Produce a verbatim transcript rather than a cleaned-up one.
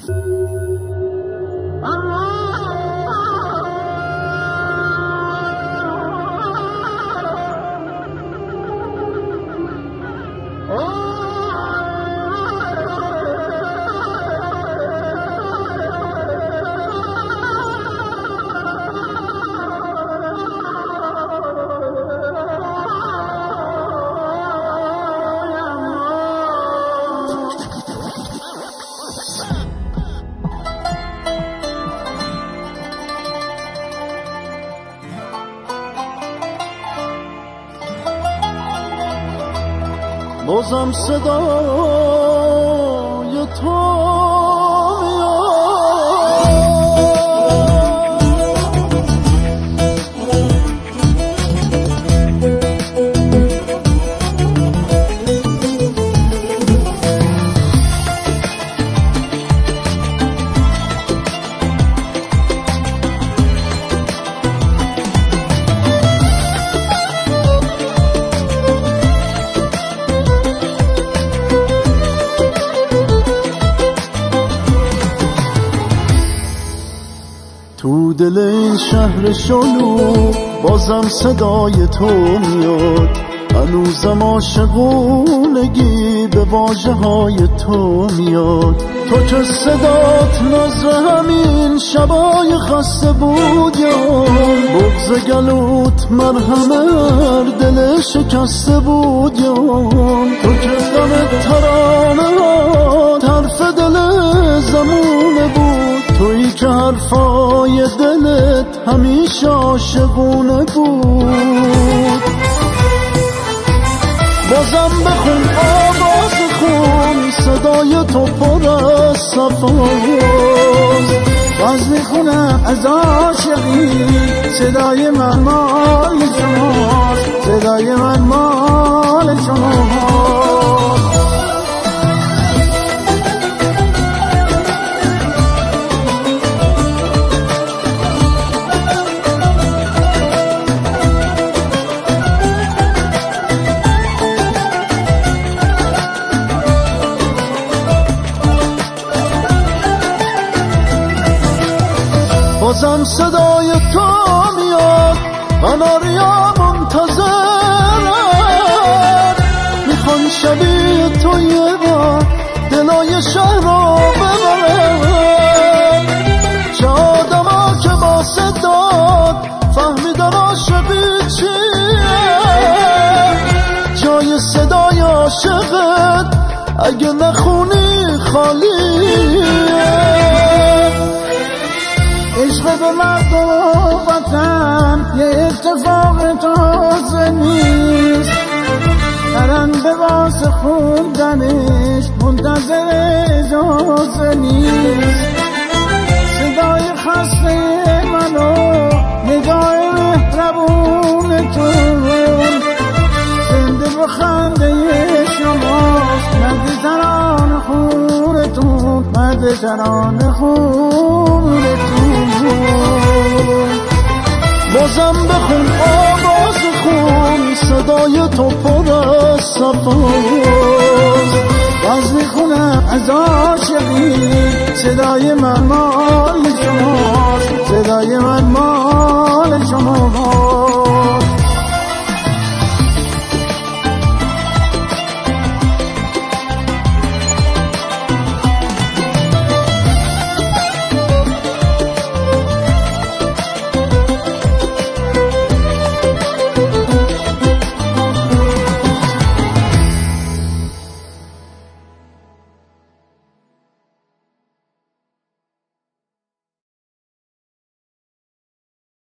بازم صدای تو تو دل این شهر شلوغ بازم صدای تو میاد، هنوزم عاشقونگی به واژه های تو میاد. تو که صدات ناز همین شبای خسته بود یا بغض گلوت مرهمر دل شکسته بود یا تو که غم ترانه ها طرف دل زمونه بود، تویی که حرفای دلت همیشه عاشقونه بود. بازم بخون آواز خون صدای تو پر از صفاست، باز میخونم از عاشقی صدای من مال شماست، صدای من مال شماست. بازم صدای تو میاد، قناریا منتظرن، میخوان شبیه تو یه بار دلای شهر رو ببرن. چه آدما که با صدات فهمیدن عاشقی چیه، جای صدای عاشقت اگه نخونی خالیه. عشق به مرد و وطن یه اتفاق تازه نیست، پرنده واسه خوندنش منتظر اجازه نیست. صدای خسته منو نگاه مهربونتون زنده به خنده شماست، مرد ترانه خونتون، مرد ترانه خونتون. بازم بخون آواز خون صدای تو پر از صفاست، باز میخونم از عاشقی صدای من مال شماست، صدای من مال